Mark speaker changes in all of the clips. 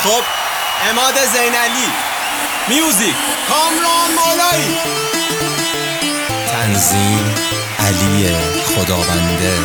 Speaker 1: خب عماد زینعلی، میوزیک کامران مولایی،
Speaker 2: تنظیم علی خداونده.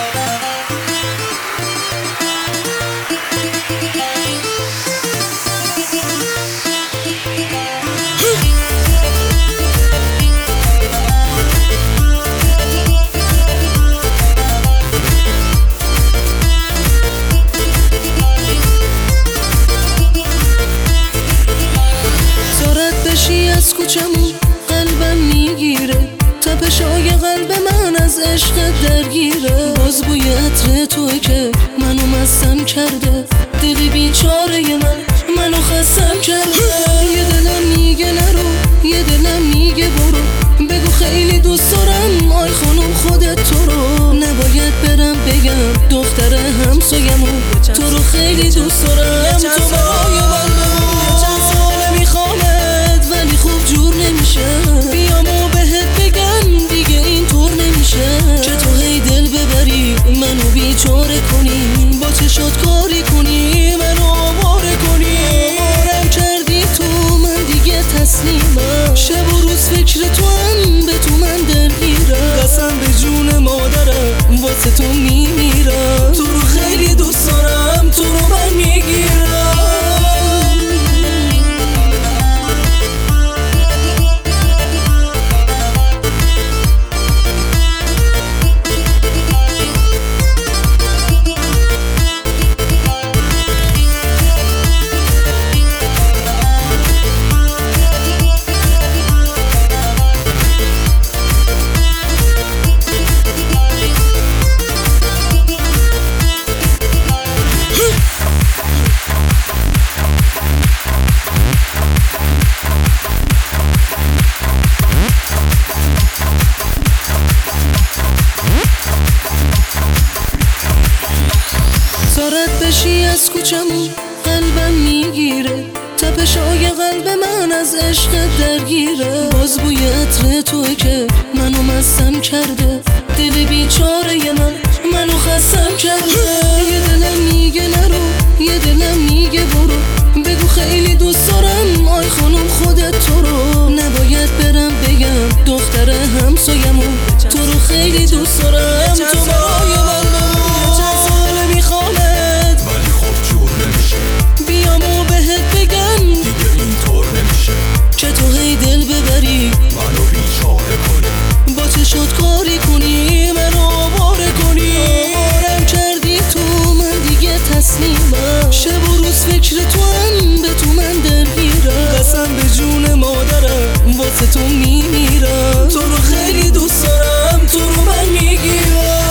Speaker 3: از کوچمون قلبم میگیره، تپشای قلب من از عشق درگیره. باز بوی عطر توی که منو مستم کرده، دلی بیچاره منو خستم کرده. یه دلم میگه نرو، یه دلم میگه برو، بگو خیلی دوست دارم آی خانم خودت تو رو. نباید برم بگم دختر همسایمون تو رو خیلی دوست دارم، تو برای من بگو. چند ساله میخوامت ولی خوب جور نمیشه، بیام و بهت بگم دیگه اینطور نمیشه. که تو هی دل ببری منو بیچاره کنی، با چشات کاری کنی منو آواره کنی. آوارم کردی تو من دیگه تسلیمم، شب و روز فکر تو هم به تو من درگیرم. قسم به جون مادرم واسه تو میمیرم، تو رو خیلی دوست دارم، تو رو من میگیرم. زارت بشی از کوچمون قلبم میگیره، تپشای قلب من از عشق درگیره. باز بوی عطر توی که منو مستم کرده، دل بیچاره منو خستم کرده. یه دلم میگه نرو، یه دلم میگه برو، بگو خیلی دوست دارم آی خانم خودت تو رو. نباید برم بگم دختر همسایمون تو رو خیلی دوست دارم، تو برای من بگو. چند ساله میخوامت
Speaker 4: ولی خب جور نمیشه،
Speaker 3: بیام و بهت بگم
Speaker 4: دیگه اینطور نمیشه.
Speaker 3: که تو هی دل ببری
Speaker 4: منو بیچاره کنی،
Speaker 3: با چشات کاری کنی منو آواره کنی. آوارم کردی تو من دیگه تسلیمم، شب و روز فکر تو هم به تو من درگیرم. قسم به جون مادرم واسه تو میمیرم، تو رو خیلی دوست دارم، تو رو من میگیرم.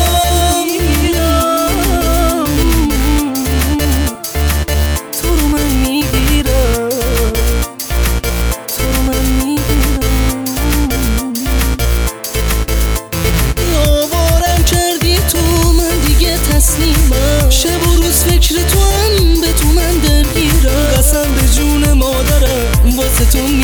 Speaker 3: تسلیمم، شب و روز فکر تو هم به تو من درگیرم. قسم به جون مادرم واسه تو